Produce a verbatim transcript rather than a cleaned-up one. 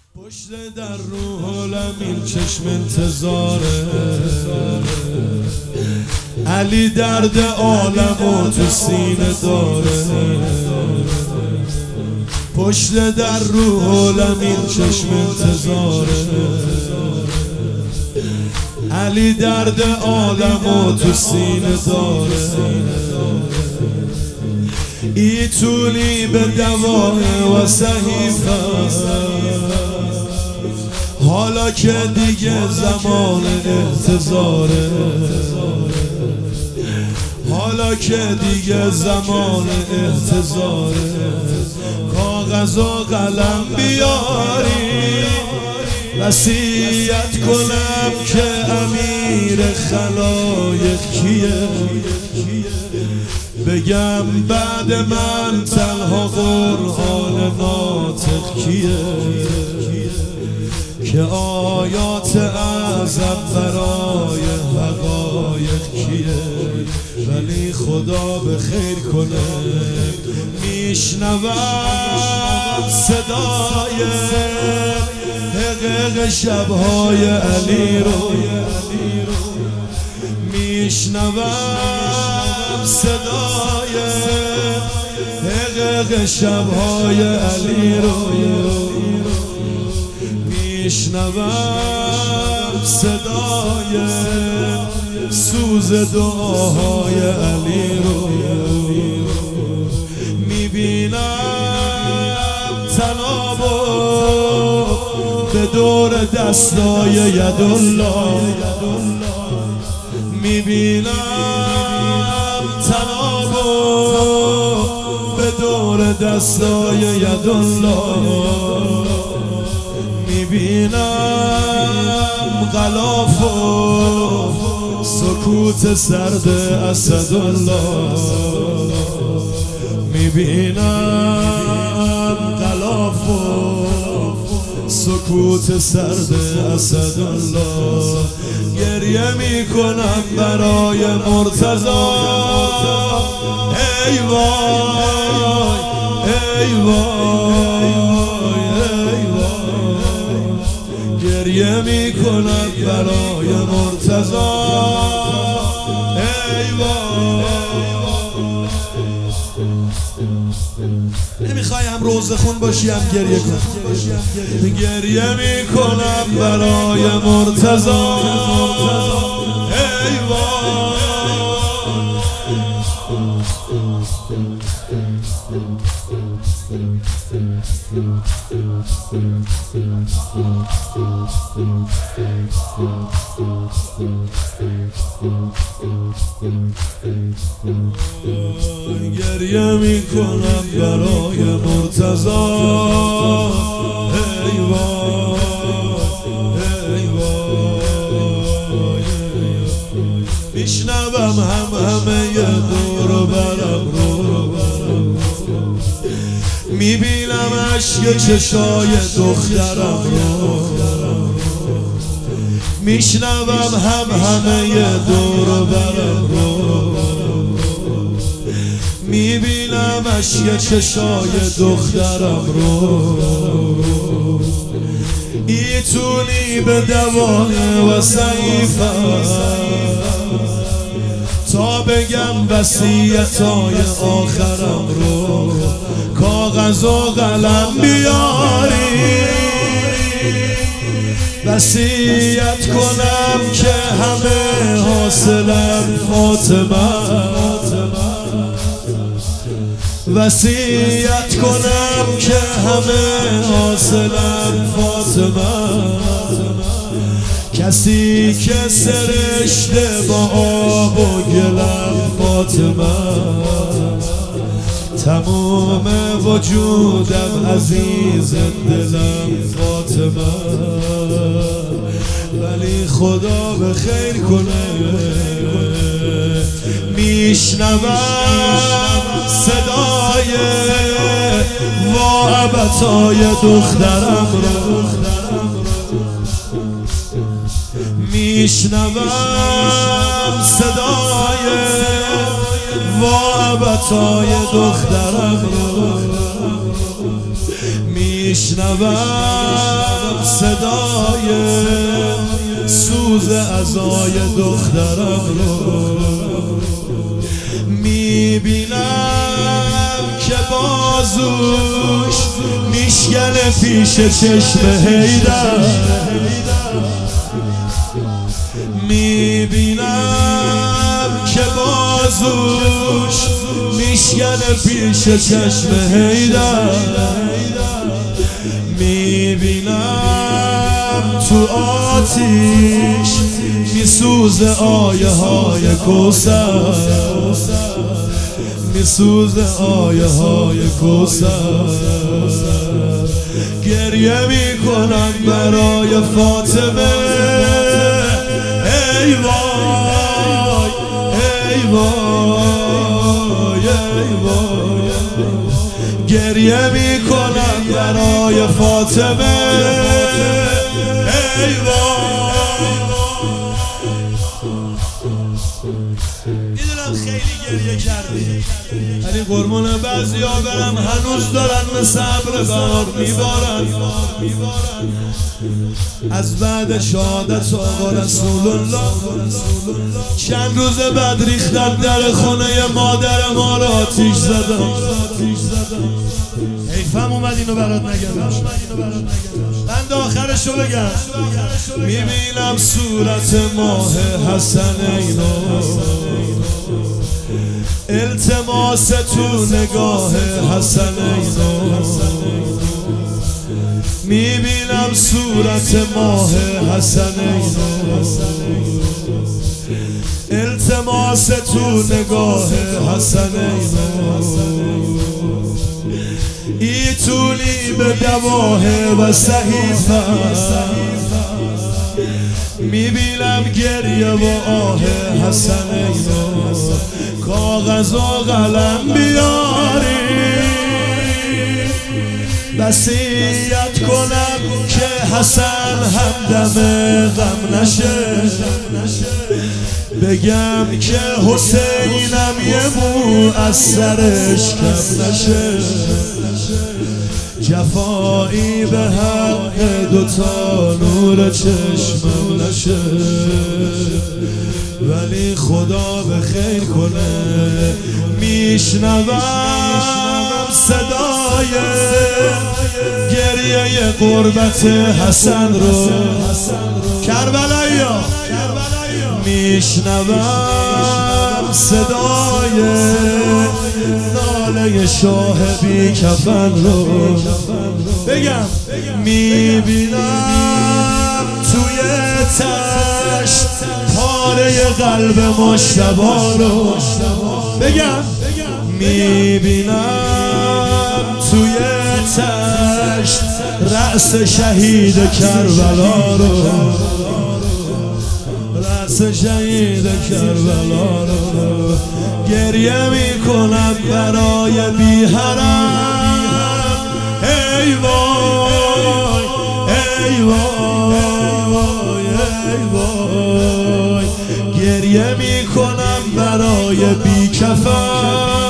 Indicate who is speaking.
Speaker 1: پشت در روح الامین چشم انتظاره، علی درد عالم و تو سینه داره. پشت در روح الامین چشم انتظاره، علی درد عالم و تو سینه داره. ایتونی به دواه و صحیفه، حالا که دیگه زمان انتظاره، حالا که دیگه زمان انتظاره. کاغذ و قلم بیاری، وصیت کنم که امیر خلایق کیه. بگم بعد من تنها قرآن ناطق کیه، که آیات اعظم برای حقایق کیه. ولی خدا به خیر کنه، میشنوم صدای حقیق شبهای علی رو، میشنوم صدای حقیق شبهای علی رو، میشنوم صدای سوز دعاهای علی رو، میبینم تنابو به دور دستای یدالله، میبینم تنابو به دور دستای یدالله، میبینم غلاف و سکوت سرد اسدالله، میبینم غلاف و سکوت سرد اسدالله. گریه میکنم برای مرتضی، ای وای ای وای ای وای. گریه میکنم برای مرتضی، ای وای. نمیخوای هم روزه خون باشی هم گریه کن. گریه میکنم برای مرتضی، ای وای. گریه میکنم برای مرتضی، ای وای ای وای. میشنوم هم همه دور برم رو، میبینم اشک چشای دخترم رو، میشنوم هم همه دور برم رو، میبینم اشک چشای دخترم رو. ایتونی به دوانه و صحیفه، تا بگم وصیتای آخرم رو. کاغذ و قلم بیاری، وصیت کنم که همه حاصلم فاطمه، وصیت کنم که همه حاصلم فاطمه. کسی که سرشته با آب و گلم فاطمه، تمام وجودم عزیز دلم فاطمه. ولی خدا به خیر کنه، میشنوم صدای واعبتای دخترم رو، میشنوم صدای واعبتای دخترم رو، میشنوم صدای سوز عزای دخترم رو، میبینم که بازوش میشکنه پیش چشم حیدر، میبینم که بازوش میشکنه پیش چشم حیدر، میبینم تو آتیش میسوزه آیه های کوثر، میسوزه آیه های کوثر. گریه میکنم برای فاطمه، ای وای ای وای ای وای. گریه میکنم برای فاطمه، ای وای. میدونم خیلی گریه کردی، ولی قربون بعضی ها برم هنوز دارن مثل ابر بهار میبارن. از بعد شهادت آقا رسول الله چند روز بعد ریختن در خونه مادر ما را آتیش زدن. حیفم اومد اینو برات نگم، بند آخرشو بگم. میبینم صورت ماه حسنینو، التماس تو نگاه حسنینو، میبینم صورت ماه حسنینو، التماس تو نگاه حسنینو. ای طولی به دواه و صحیفه، میبینم گریه و آه حسنینو. کاغذ و قلم بیاری وصیت کنم که حسن همدم غم نشه، بگم که حسینم یه مو از سرش کم نشه. جفایی به حق دوتا نور چشمم نشه، ولی خدا به خیر کنه. میشنوم صدای گریه قربت حسن رو، کربلایی ها. میشنوم صدای ناله شاه بی کفن رو، بگم میبینم توی تشت پاره قلب مجتبی رو، بگم میبینم توی تشت رأس شهید کربلا رو، رأس شهید کربلا رو. گریه میکنم برای بی حرم، ای وای ای وای ای وای. گریه میکنم برای بی کفن،